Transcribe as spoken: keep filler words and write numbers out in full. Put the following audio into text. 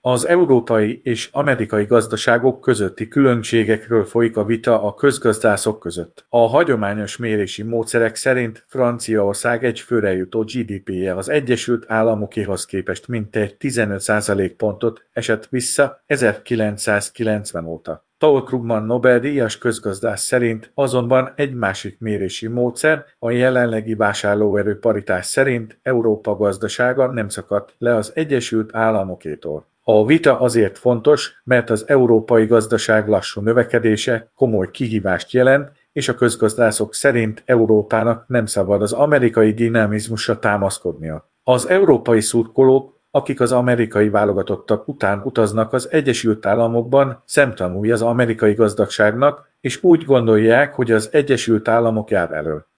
Az európai és amerikai gazdaságok közötti különbségekről folyik a vita a közgazdászok között. A hagyományos mérési módszerek szerint Franciaország egy főre jutó gé dé pé-je az Egyesült Államokéhoz képest mintegy tizenöt százalékpontot esett vissza ezerkilencszázkilencven óta. Paul Krugman Nobel-díjas közgazdász szerint azonban egy másik mérési módszer, a jelenlegi vásárlóerő paritás szerint Európa gazdasága nem szakadt le az Egyesült Államokétól. A vita azért fontos, mert az európai gazdaság lassú növekedése komoly kihívást jelent, és a közgazdászok szerint Európának nem szabad az amerikai dinamizmusra támaszkodnia. Az európai szurkolók, akik az amerikai válogatottak után utaznak az Egyesült Államokban, szemtanúi az amerikai gazdagságnak, és úgy gondolják, hogy az Egyesült Államok jár elől.